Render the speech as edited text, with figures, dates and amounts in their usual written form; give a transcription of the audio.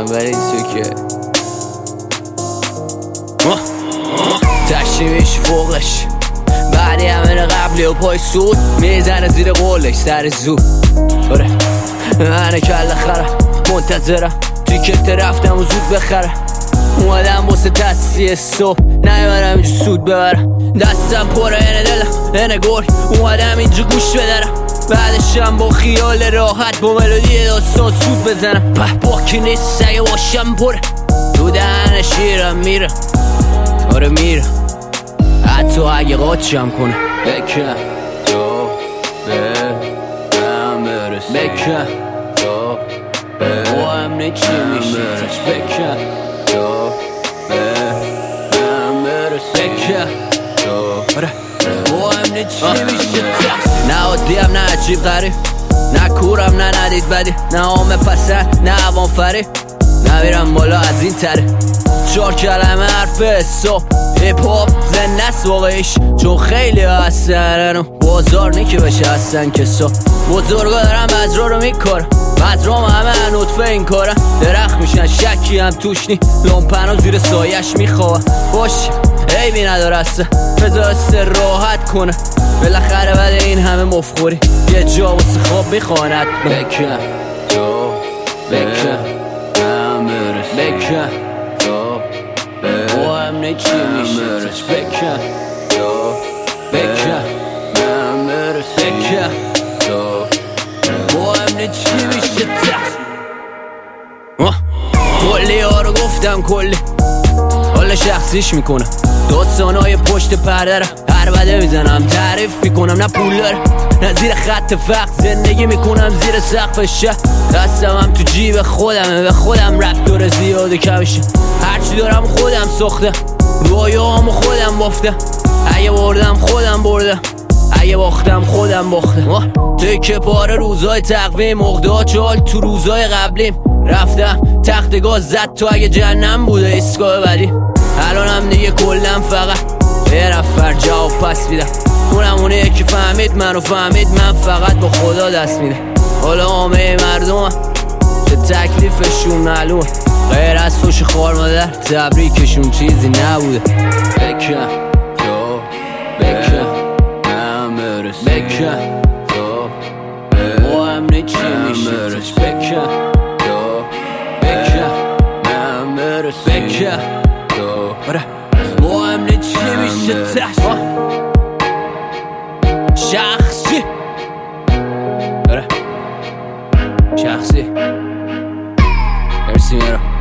ولی تو که تشریمش فوقش بعدی همین قبلی و پای سود میزنه زیر قولش سر زود. آره من کل خرم منتظرم تیکت رفتم و زود بخرم اومدم واسه تصیح صبح نیومدم اینجا سود ببرم دستم پره اینه دلم اینه گوری اومدم اینجا گوش بدرم بعدشم با خیال راحت با ملودی داستان سود بزنم باکی نیست اگه باشم پره تو دهن شیرم میرم. آره میرم حتی اگه قاچم کنه بکن تو به من برسی بکن تو با هم نچی میشی تش بکن تو به من برسی بکن تو با هم نچی میشی تش نه عادیم نه عجیب غریب نه کورم نه ندید بدی نه آمه پسند نه عوام فریب نمیرم بالا از این تره 4 کلمه حرف حساب هیپ هاپ زنده است واقعیش چون خیلی هستن و بازار نیکه بشه هستن کسا بزرگا دارن بذرا رو میکارن بذرام همه نطفه این کارن درخت میشن شکی هم توش نی لامپن و زیر سایش میخواه باش عیبی نداره اصلا بذار راحت کنه بالاخره بعد این همه مفخوری یه جا واسه خواب میخواند بکن تو بکن بکن تو با هم نچی میشه تش بکن تو بکن بکن تو با هم نچی میشه تش کلی ها رو گفتم کلی حالا شخصیش میکنم داستانهای پشت پرده هر بده میزنم تعریف میکنم نه پول داره نه زیر خط فقر زندگی میکنم زیر سقف شهر دستم هم تو جیب خودمه به خودم رب داره زیاده کمشه هرچی دارم خودم ساختم رویامو خودم بافتم اگه بردم خودم بردم اگه باختم خودم باختم تکه پاره روزای تقویم مقدار چال تو روزای قبلیم رفتم تخت گاز زد تو اگه جهنم بوده ایستگاه بعدی الانم دیگه کلم فقط یه نفر جواب پس میدم اونم اونه یکی فهمید منو فهمید من فقط با خدا دست میده حالا عامه مردمم به تکلیفشون معلومه غیر از فوش خوار مادر تبریکشون چیزی نبوده بکن تو بکن من برس بکن تو با هم نچی میشه تش بکن تو بکن من برس بکن تو با هم نچی میشه تش شخصی شخصی مرسی میرم